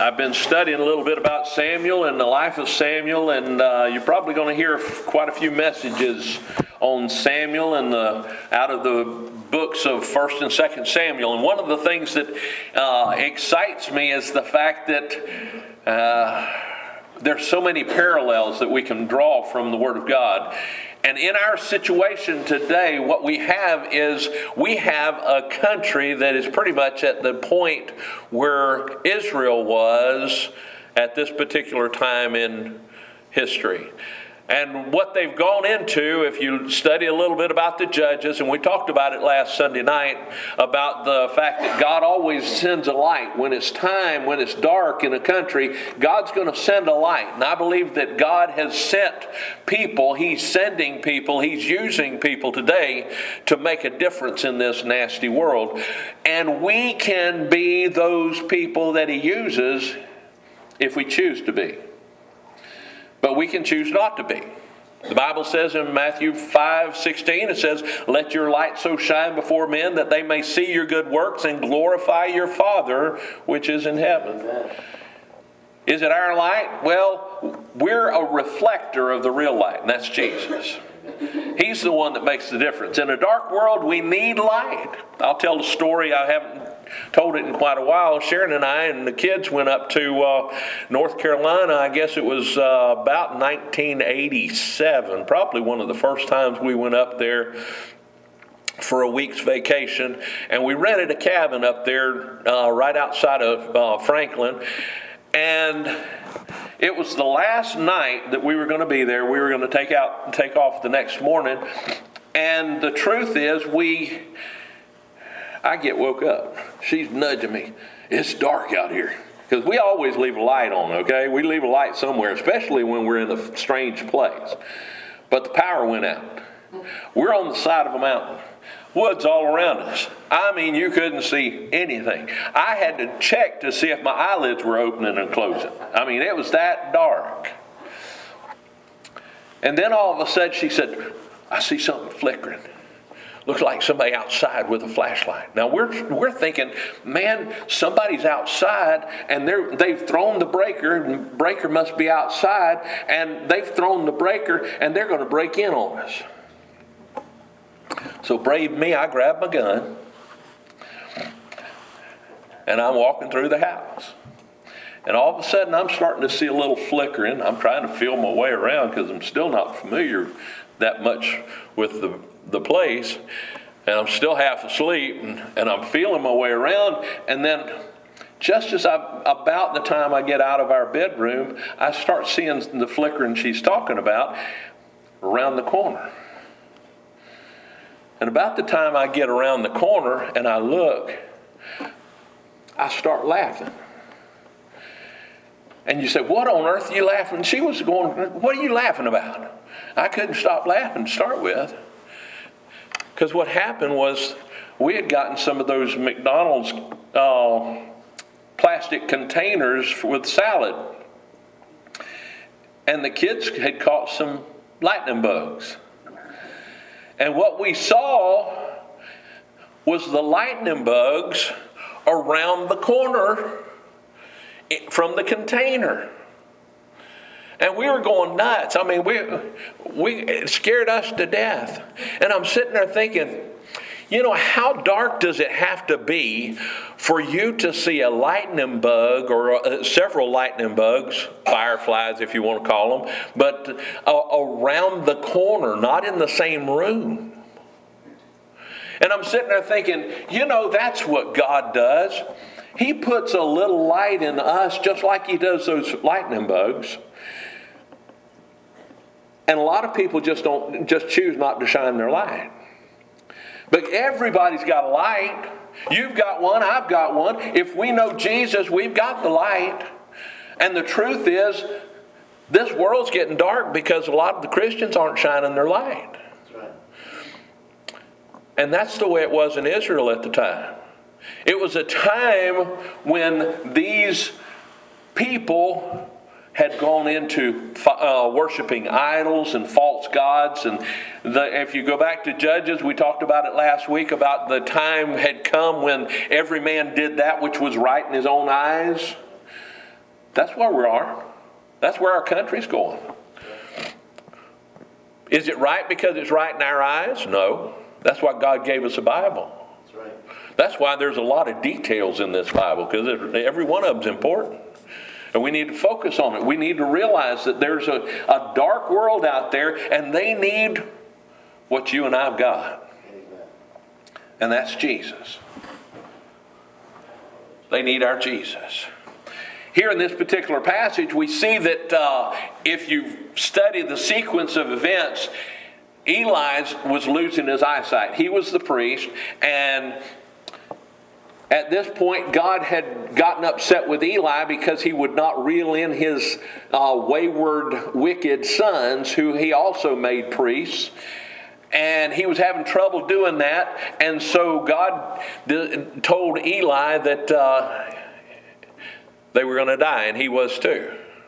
I've been studying a little bit about Samuel and the life of Samuel, and you're probably going to hear quite a few messages on Samuel and out of the books of 1st and 2nd Samuel. And one of the things that excites me is the fact that there's so many parallels that we can draw from the Word of God. And in our situation today, what we have is we have a country that is pretty much at the point where Israel was at this particular time in history. And what they've gone into, if you study a little bit about the Judges, and we talked about it last Sunday night, about the fact that God always sends a light. When it's time, when it's dark in a country, God's going to send a light. And I believe that God has sent people, He's sending people, He's using people today to make a difference in this nasty world. And we can be those people that He uses if we choose to be. But we can choose not to be. The Bible says in Matthew 5:16, it says, "Let your light so shine before men that they may see your good works and glorify your Father which is in heaven." Amen. Is it our light? Well, we're a reflector of the real light, and that's Jesus. He's the one that makes the difference. In a dark world, we need light. I'll tell the story. I haven't told it in quite a while. Sharon and I and the kids went up to North Carolina. I guess it was about 1987, probably one of the first times we went up there for a week's vacation. And we rented a cabin up there right outside of Franklin. And it was the last night that we were going to be there. We were going to take off the next morning. And the truth is, I get woke up. She's nudging me. It's dark out here. Because we always leave a light on, okay? We leave a light somewhere, especially when we're in a strange place. But the power went out. We're on the side of a mountain. Woods all around us. I mean, you couldn't see anything. I had to check to see if my eyelids were opening and closing. I mean, it was that dark. And then all of a sudden she said, "I see something flickering. Looks like somebody outside with a flashlight." Now we're thinking, man, somebody's outside and they've thrown the breaker, and the breaker must be outside, and they've thrown the breaker and they're going to break in on us. So brave me, I grabbed my gun and I'm walking through the house. And all of a sudden I'm starting to see a little flickering. I'm trying to feel my way around because I'm still not familiar that much with the place. And I'm still half asleep and I'm feeling my way around. And then just as about the time I get out of our bedroom, I start seeing the flickering she's talking about around the corner. And about the time I get around the corner and I look, I start laughing. And you say, "What on earth are you laughing?" And she was going, "What are you laughing about?" I couldn't stop laughing to start with. Because what happened was we had gotten some of those McDonald's plastic containers with salad. And the kids had caught some lightning bugs. And what we saw was the lightning bugs around the corner from the container. And we were going nuts. I mean, it scared us to death. And I'm sitting there thinking, how dark does it have to be for you to see a lightning bug or several lightning bugs, fireflies if you want to call them, but around the corner, not in the same room? And I'm sitting there thinking, that's what God does. He puts a little light in us just like He does those lightning bugs. And a lot of people just choose not to shine their light. But everybody's got a light. You've got one, I've got one. If we know Jesus, we've got the light. And the truth is, this world's getting dark because a lot of the Christians aren't shining their light. That's right. And that's the way it was in Israel at the time. It was a time when these people had gone into worshiping idols and false gods. And if you go back to Judges, we talked about it last week, about the time had come when every man did that which was right in his own eyes. That's where we are. That's where our country's going. Is it right because it's right in our eyes? No. That's why God gave us a Bible. That's right. That's why there's a lot of details in this Bible, because every one of them's important. And we need to focus on it. We need to realize that there's a dark world out there, and they need what you and I've got. Amen. And that's Jesus. They need our Jesus. Here in this particular passage, we see that if you study the sequence of events, Eli was losing his eyesight. He was the priest, and at this point, God had gotten upset with Eli because he would not reel in his wayward, wicked sons, who he also made priests. And he was having trouble doing that. And so God told Eli that they were going to die, and he was too.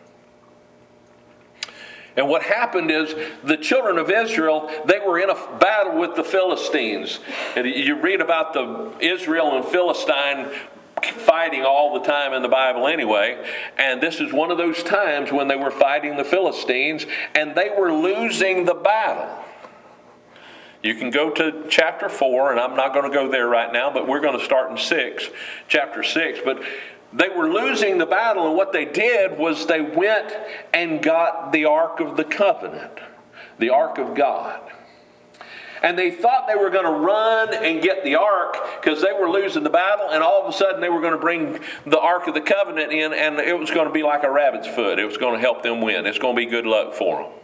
And what happened is the children of Israel, they were in a battle with the Philistines. And you read about the Israel and Philistine fighting all the time in the Bible anyway. And this is one of those times when they were fighting the Philistines, and they were losing the battle. You can go to chapter 4, and I'm not going to go there right now, but we're going to start in chapter 6. But they were losing the battle, and what they did was they went and got the Ark of the Covenant, the Ark of God. And they thought they were going to run and get the Ark because they were losing the battle, and all of a sudden they were going to bring the Ark of the Covenant in, and it was going to be like a rabbit's foot. It was going to help them win. It's going to be good luck for them.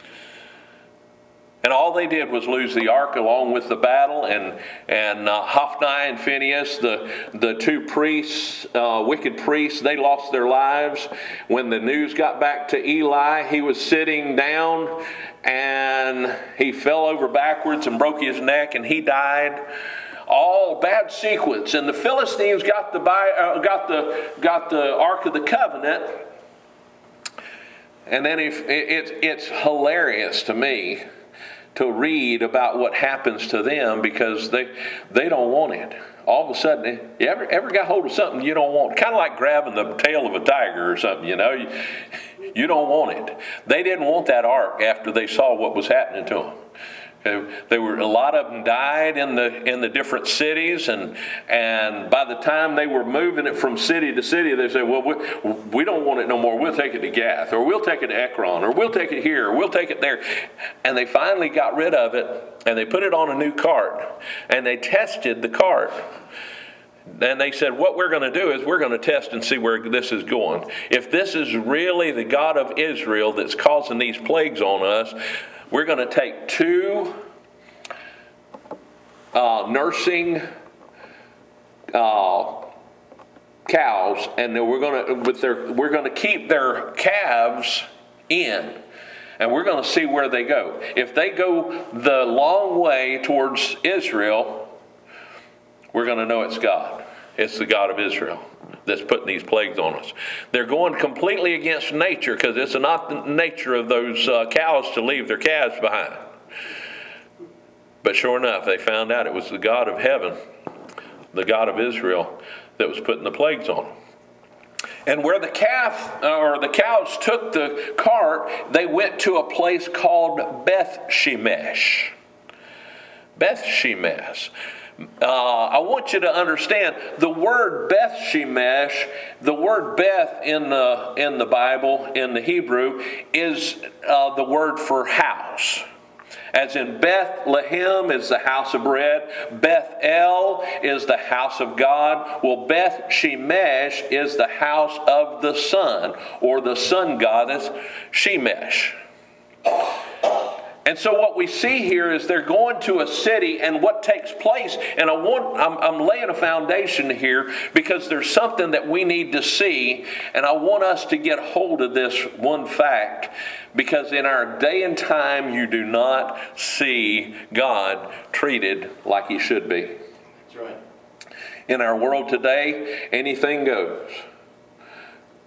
And all they did was lose the ark along with the battle, and Hophni and Phinehas, the two priests, wicked priests, they lost their lives. When the news got back to Eli, he was sitting down and he fell over backwards and broke his neck, and he died. All bad sequence. And the Philistines got the Ark of the Covenant. And then it's hilarious to me to read about what happens to them, because they don't want it. All of a sudden, you ever got hold of something you don't want? Kind of like grabbing the tail of a tiger or something, you know. You don't want it. They didn't want that ark after they saw what was happening to them. A lot of them died in the different cities, and by the time they were moving it from city to city, they said, well, we don't want it no more. We'll take it to Gath, or we'll take it to Ekron, or we'll take it here, or we'll take it there. And they finally got rid of it, and they put it on a new cart, and they tested the cart. And they said, what we're going to do is we're going to test and see where this is going. If this is really the God of Israel that's causing these plagues on us, we're going to take two nursing cows, and then we're going to keep their calves in, and we're going to see where they go. If they go the long way towards Israel, we're going to know it's God. It's the God of Israel that's putting these plagues on us. They're going completely against nature, because it's not the nature of those cows to leave their calves behind. But sure enough, they found out it was the God of heaven, the God of Israel, that was putting the plagues on them. And where the cows took the cart, they went to a place called Beth Shemesh. Beth Shemesh. I want you to understand the word Beth Shemesh. The word Beth in the Bible, in the Hebrew, is the word for house. As in Bethlehem is the house of bread, Bethel is the house of God. Well, Beth Shemesh is the house of the sun, or the sun goddess Shemesh. And so what we see here is they're going to a city, and what takes place, and I'm laying a foundation here because there's something that we need to see, and I want us to get hold of this one fact, because in our day and time you do not see God treated like He should be. That's right. In our world today, anything goes.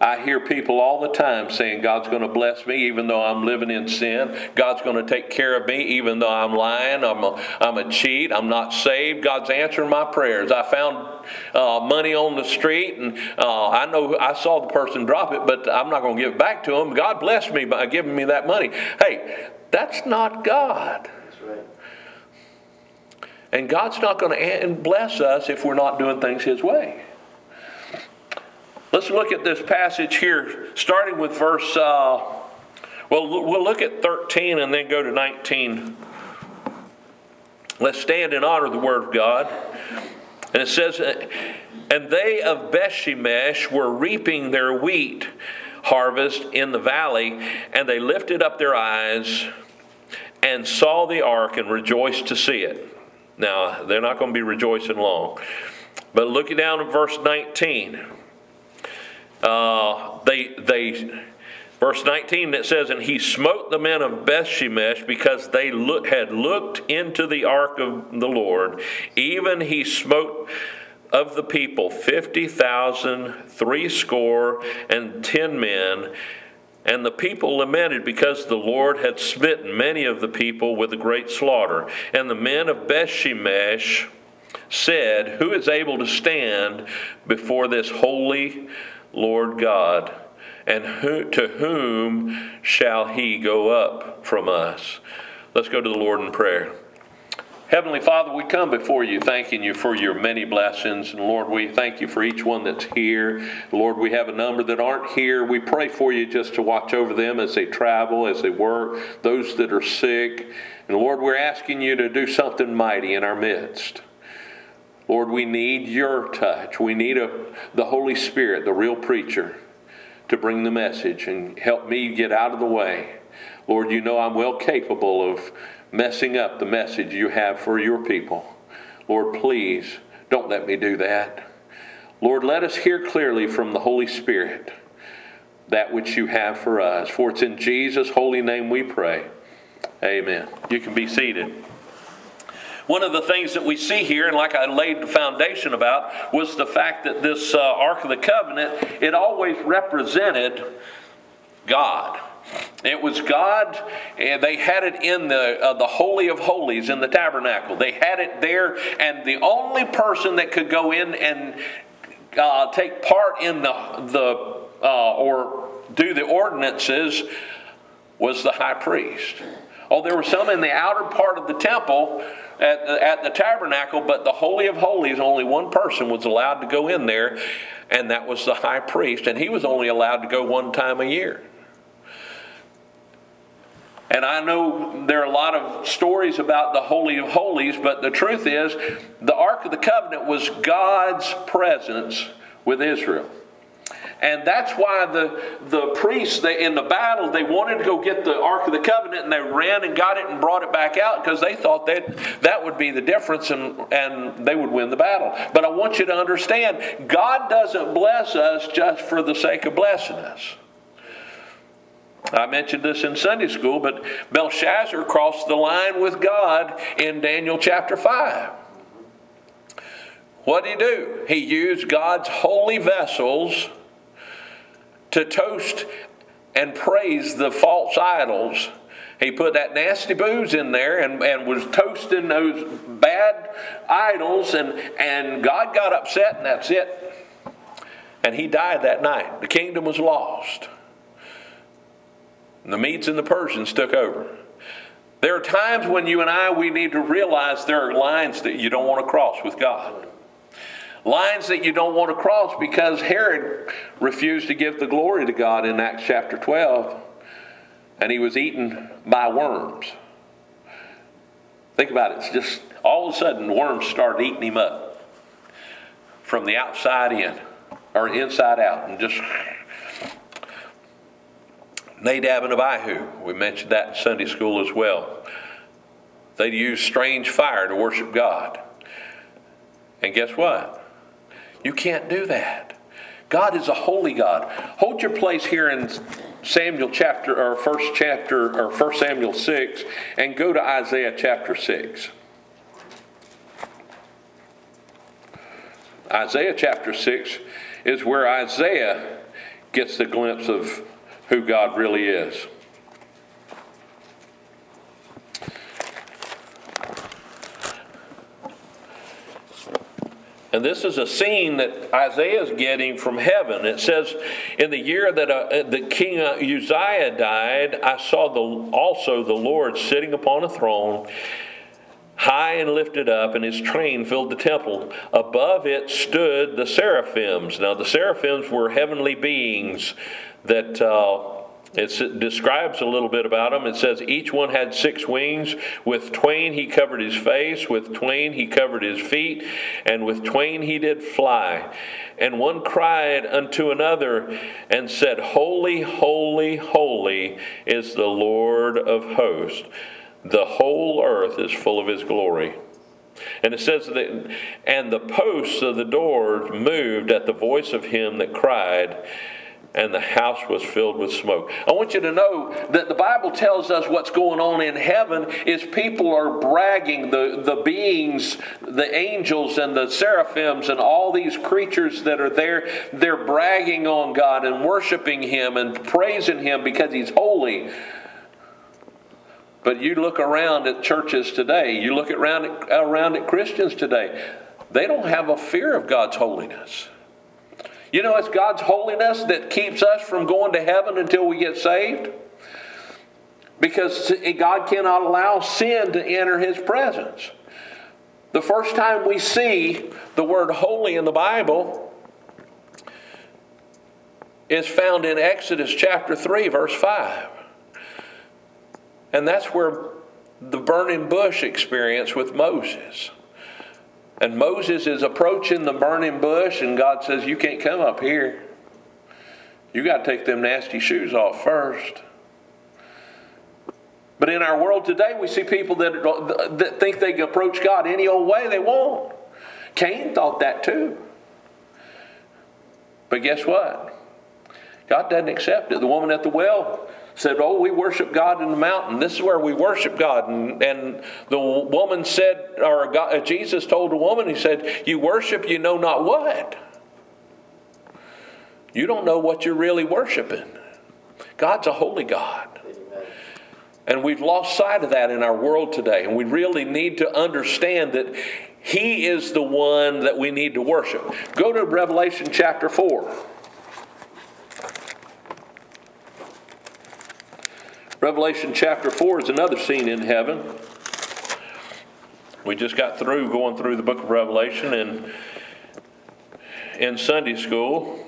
I hear people all the time saying God's going to bless me even though I'm living in sin. God's going to take care of me even though I'm lying, I'm a cheat, I'm not saved. God's answering my prayers. I found money on the street, and I know I saw the person drop it, but I'm not going to give it back to him. God blessed me by giving me that money. Hey, that's not God. That's right. And God's not going to bless us if we're not doing things His way. Let's look at this passage here, starting with verse, we'll look at 13 and then go to 19. Let's stand and honor the Word of God. And it says, and they of Bethshemesh were reaping their wheat harvest in the valley, and they lifted up their eyes and saw the ark and rejoiced to see it. Now, they're not going to be rejoicing long. But looking down at verse 19, verse 19, it says, and he smote the men of Bethshemesh because they had looked into the ark of the Lord. Even he smote of the people 50,000, 70 men. And the people lamented because the Lord had smitten many of the people with a great slaughter. And the men of Bethshemesh said, who is able to stand before this holy Lord God? And to whom shall he go up from us? Let's go to the Lord in prayer. Heavenly Father, we come before you thanking you for your many blessings. And Lord, we thank you for each one that's here. Lord, we have a number that aren't here. We pray for you just to watch over them as they travel, as they work, those that are sick. And Lord, we're asking you to do something mighty in our midst. Lord, we need your touch. We need the Holy Spirit, the real preacher, to bring the message and help me get out of the way. Lord, you know I'm well capable of messing up the message you have for your people. Lord, please don't let me do that. Lord, let us hear clearly from the Holy Spirit that which you have for us. For it's in Jesus' holy name we pray. Amen. You can be seated. One of the things that we see here, and like I laid the foundation about, was the fact that this Ark of the Covenant, it always represented God. It was God, and they had it in the Holy of Holies in the tabernacle. They had it there, and the only person that could go in and take part in or do the ordinances was the high priest. Oh, there were some in the outer part of the temple at the tabernacle, but the Holy of Holies, only one person was allowed to go in there, and that was the high priest, and he was only allowed to go one time a year. And I know there are a lot of stories about the Holy of Holies, but the truth is, the Ark of the Covenant was God's presence with Israel. And that's why the priests in the battle, they wanted to go get the Ark of the Covenant, and they ran and got it and brought it back out because they thought that would be the difference and they would win the battle. But I want you to understand, God doesn't bless us just for the sake of blessing us. I mentioned this in Sunday school, but Belshazzar crossed the line with God in Daniel chapter 5. What did he do? He used God's holy vessels to toast and praise the false idols. He put that nasty booze in there and was toasting those bad idols, and God got upset, and that's it. And he died that night. The kingdom was lost. The Medes and the Persians took over. There are times when you and we need to realize there are lines that you don't want to cross with God. Lines that you don't want to cross because Herod refused to give the glory to God in Acts chapter 12. And he was eaten by worms. Think about it. It's just all of a sudden worms started eating him up. From the outside in. Or inside out. And just... Nadab and Abihu, we mentioned that in Sunday school as well. They used strange fire to worship God. And guess what? You can't do that. God is a holy God. Hold your place here in Samuel chapter, or 1 Samuel 6, and go to Isaiah chapter 6. Isaiah chapter 6 is where Isaiah gets the glimpse of who God really is. And this is a scene that Isaiah is getting from heaven. It says, in the year that the king Uzziah died, I saw also the Lord sitting upon a throne, high and lifted up, and his train filled the temple. Above it stood the seraphims. Now the seraphims were heavenly beings that it describes a little bit about them. It says each one had 6 wings. With twain he covered his face, with twain he covered his feet, and with twain he did fly. And one cried unto another and said, Holy, holy, holy is the Lord of hosts. The whole earth is full of his glory. And it says that, and the posts of the doors moved at the voice of him that cried, and the house was filled with smoke. I want you to know that the Bible tells us what's going on in heaven is people are bragging, the beings, the angels and the seraphims and all these creatures that are there, they're bragging on God and worshiping him and praising him because he's holy. But you look around at churches today, you look around at Christians today, they don't have a fear of God's holiness. You know, it's God's holiness that keeps us from going to heaven until we get saved. Because God cannot allow sin to enter his presence. The first time we see the word holy in the Bible is found in Exodus chapter 3, verse 5. And that's where the burning bush experience with Moses. And Moses is approaching the burning bush, and God says, you can't come up here. You got to take them nasty shoes off first. But in our world today, we see people that think they can approach God any old way they want. Cain thought that too. But guess what? God doesn't accept it. The woman at the well said, oh, we worship God in the mountain. This is where we worship God. And the woman said, Jesus told the woman, he said, you worship you know not what. You don't know what you're really worshiping. God's a holy God. Amen. And we've lost sight of that in our world today. And we really need to understand that he is the one that we need to worship. Go to Revelation chapter 4. Revelation chapter 4 is another scene in heaven. We just got through going through the book of Revelation in Sunday school.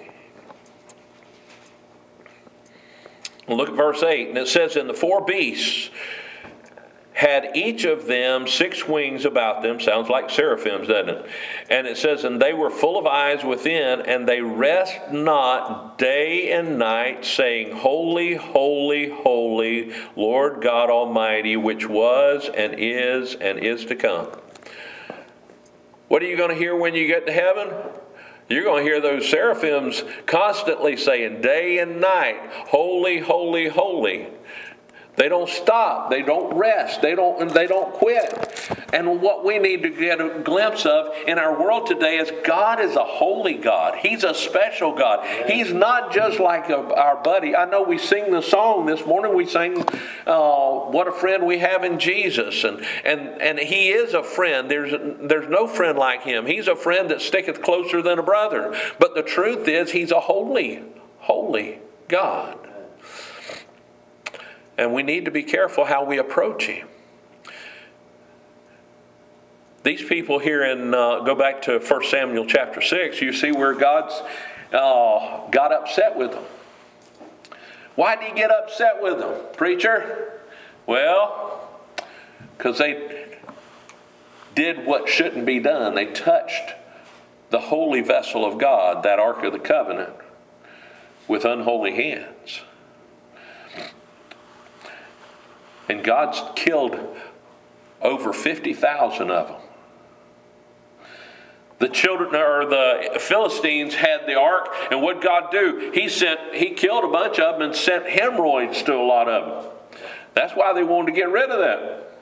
Look at verse 8, and it says, and the 4 beasts had each of them 6 wings about them. Sounds like seraphims, doesn't it? And it says, and they were full of eyes within, and they rest not day and night, saying, Holy, holy, holy, Lord God Almighty, which was and is to come. What are you going to hear when you get to heaven? You're going to hear those seraphims constantly saying, day and night, holy, holy, holy. They don't stop. They don't rest. They don't quit. And what we need to get a glimpse of in our world today is God is a holy God. He's a special God. He's not just like our buddy. I know we sing the song this morning. We sang, what a friend we have in Jesus. And he is a friend. There's no friend like him. He's a friend that sticketh closer than a brother. But the truth is, he's a holy, holy God. And we need to be careful how we approach him. These people here go back to 1 Samuel chapter 6, you see where God's got upset with them. Why did he get upset with them, preacher? Well, because they did what shouldn't be done. They touched the holy vessel of God, that Ark of the Covenant, with unholy hands. And God's killed over 50,000 of them. The children, or the Philistines, had the ark, and what did God do? He killed a bunch of them and sent hemorrhoids to a lot of them. That's why they wanted to get rid of that.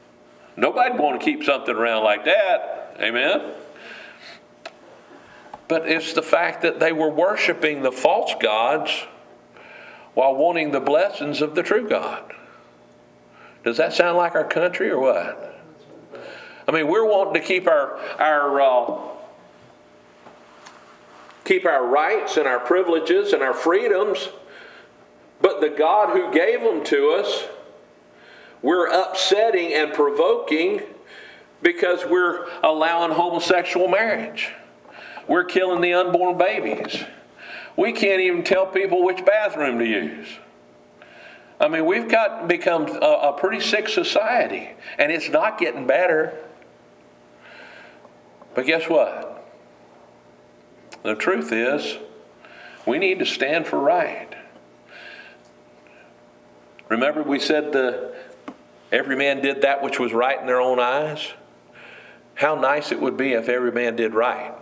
Nobody'd want to keep something around like that. Amen? But it's the fact that they were worshiping the false gods while wanting the blessings of the true God. Does that sound like our country or what? I mean, we're wanting to keep our rights and our privileges and our freedoms, but the God who gave them to us, we're upsetting and provoking because we're allowing homosexual marriage. We're killing the unborn babies. We can't even tell people which bathroom to use. I mean, we've become a pretty sick society, and it's not getting better. But guess what? The truth is, we need to stand for right. Remember we said every man did that which was right in their own eyes? How nice it would be if every man did right.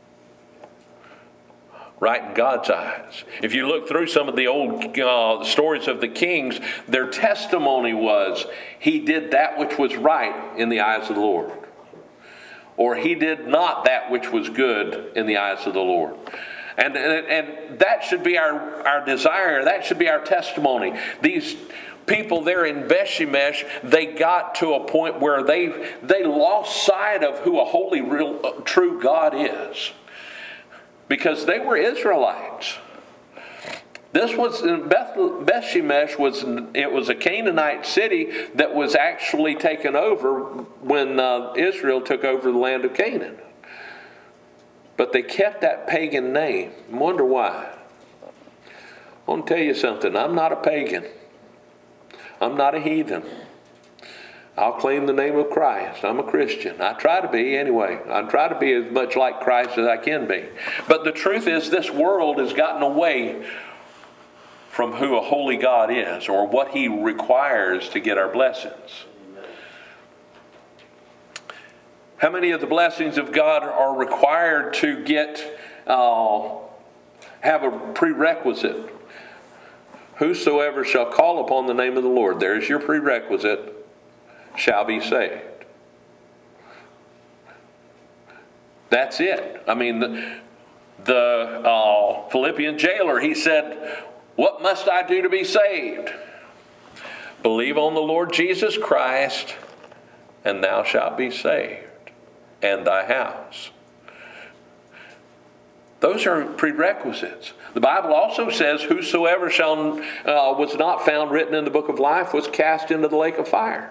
Right in God's eyes. If you look through some of the old stories of the kings, their testimony was, he did that which was right in the eyes of the Lord. Or he did not that which was good in the eyes of the Lord. And that should be our desire. That should be our testimony. These people there in Beth-Shemesh, they got to a point where they lost sight of who a holy, real, true God is. Because they were Israelites. This was Beth-Shemesh was a Canaanite city that was actually taken over when Israel took over the land of Canaan. But they kept that pagan name. I wonder why. I want to tell you something. I'm not a pagan. I'm not a heathen. I'll claim the name of Christ. I'm a Christian. I try to be anyway. I try to be as much like Christ as I can be. But the truth is, this world has gotten away from who a holy God is, or what he requires to get our blessings. How many of the blessings of God are required to have a prerequisite? Whosoever shall call upon the name of the Lord, there's your prerequisite, shall be saved. That's it. I mean, the Philippian jailer, he said, what must I do to be saved? Believe on the Lord Jesus Christ, and thou shalt be saved, and thy house. Those are prerequisites. The Bible also says, whosoever was not found written in the book of life was cast into the lake of fire.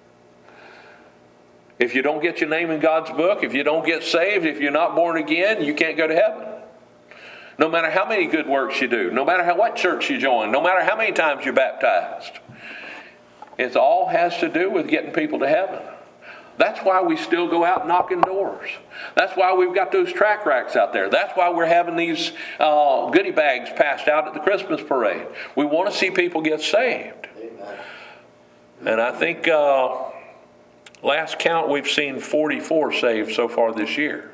If you don't get your name in God's book, if you don't get saved, if you're not born again, you can't go to heaven. No matter how many good works you do, no matter what church you join, no matter how many times you're baptized. It all has to do with getting people to heaven. That's why we still go out knocking doors. That's why we've got those tract racks out there. That's why we're having these goodie bags passed out at the Christmas parade. We want to see people get saved. Amen. And I think last count we've seen 44 saved so far this year.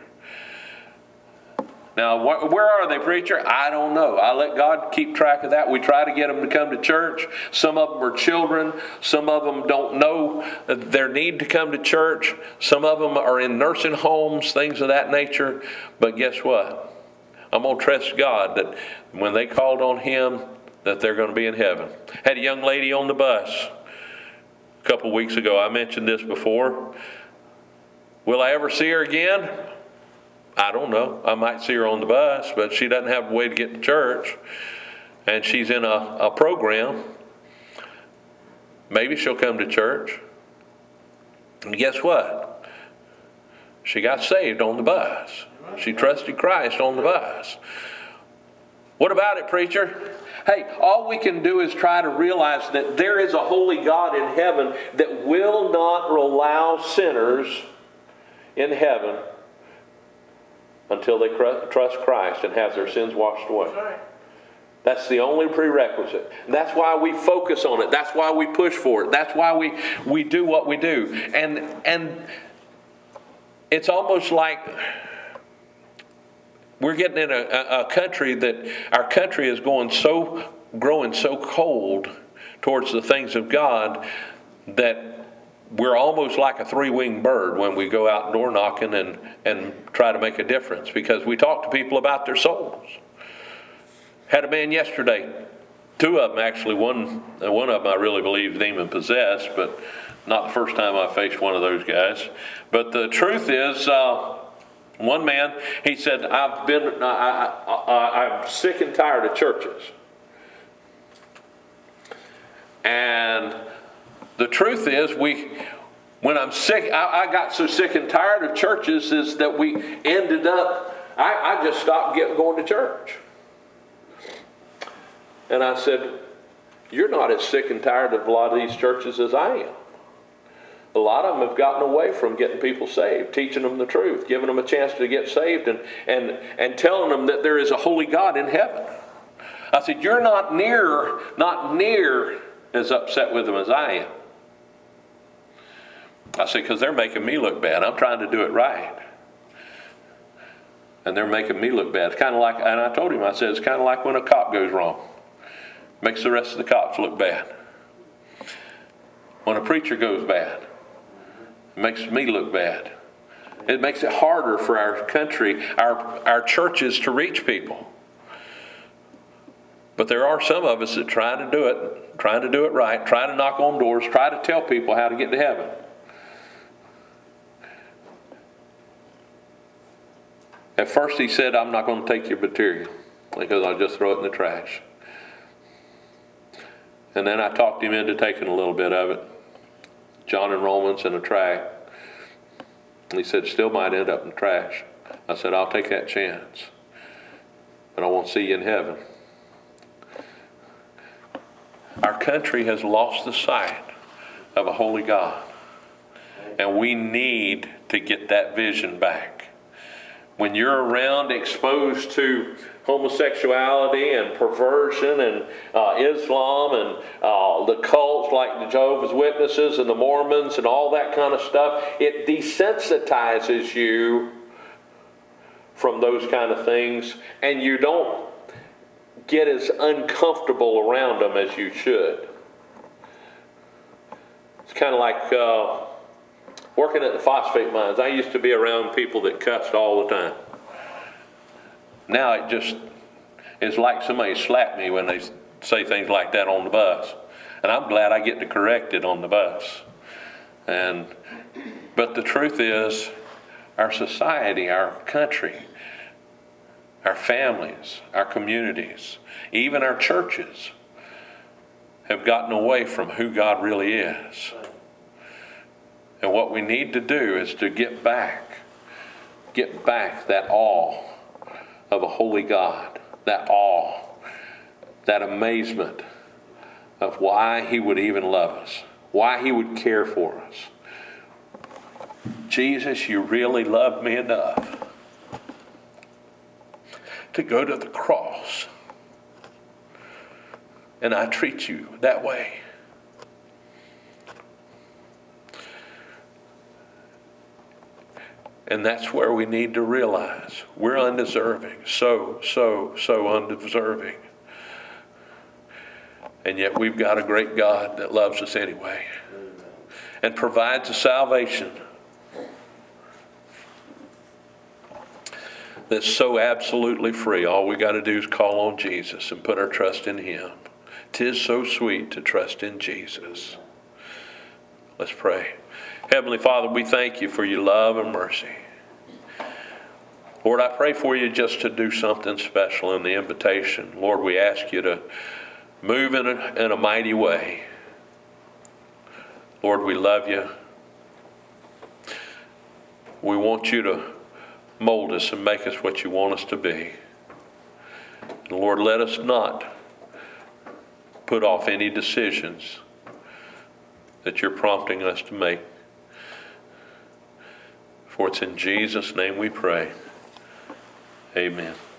Now, where are they, preacher? I don't know. I let God keep track of that. We try to get them to come to church. Some of them are children. Some of them don't know their need to come to church. Some of them are in nursing homes, things of that nature. But guess what? I'm going to trust God that when they called on Him, that they're going to be in heaven. Had a young lady on the bus a couple weeks ago. I mentioned this before. Will I ever see her again? I don't know. I might see her on the bus, but she doesn't have a way to get to church. And she's in a program. Maybe she'll come to church. And guess what? She got saved on the bus. She trusted Christ on the bus. What about it, preacher? Hey, all we can do is try to realize that there is a holy God in heaven that will not allow sinners in heaven until they trust Christ and have their sins washed away. That's the only prerequisite. And that's why we focus on it. That's why we push for it. That's why we do what we do. And it's almost like we're getting in a country that our country is growing so cold towards the things of God that we're almost like a three-winged bird when we go out door knocking and try to make a difference, because we talk to people about their souls. Had a man yesterday, two of them actually, one of them I really believe is demon possessed, but not the first time I faced one of those guys. But the truth is, one man, he said, I'm sick and tired of churches. And the truth is, when I'm sick, I got so sick and tired of churches is that we ended up, I just stopped going to church. And I said, you're not as sick and tired of a lot of these churches as I am. A lot of them have gotten away from getting people saved, teaching them the truth, giving them a chance to get saved, and telling them that there is a holy God in heaven. I said, you're not near as upset with them as I am. I said, because they're making me look bad. I'm trying to do it right. And they're making me look bad. It's kind of like, and I told him, I said, it's kind of like when a cop goes wrong. Makes the rest of the cops look bad. When a preacher goes bad, it makes me look bad. It makes it harder for our country, our churches to reach people. But there are some of us that try to do it right, try to knock on doors, try to tell people how to get to heaven. At first he said, I'm not going to take your material because I'll just throw it in the trash. And then I talked him into taking a little bit of it. John and Romans and a tract. And he said, still might end up in the trash. I said, I'll take that chance. But I won't see you in heaven. Our country has lost the sight of a holy God. And we need to get that vision back. When you're around exposed to homosexuality and perversion and Islam and the cults like the Jehovah's Witnesses and the Mormons and all that kind of stuff, it desensitizes you from those kind of things, and you don't get as uncomfortable around them as you should. It's kind of like working at the phosphate mines. I used to be around people that cussed all the time. Now it just is like somebody slapped me when they say things like that on the bus. And I'm glad I get to correct it on the bus. But the truth is, our society, our country, our families, our communities, even our churches have gotten away from who God really is. And what we need to do is to get back that awe of a holy God, that awe, that amazement of why He would even love us, why He would care for us. Jesus, you really loved me enough to go to the cross, and I treat you that way. And that's where we need to realize we're undeserving, so undeserving. And yet we've got a great God that loves us anyway and provides a salvation that's so absolutely free. All we got to do is call on Jesus and put our trust in Him. 'Tis so sweet to trust in Jesus. Let's pray. Heavenly Father, we thank you for your love and mercy. Lord, I pray for you just to do something special in the invitation. Lord, we ask you to move in a mighty way. Lord, we love you. We want you to mold us and make us what you want us to be. And Lord, let us not put off any decisions that you're prompting us to make. For it's in Jesus' name we pray. Amen.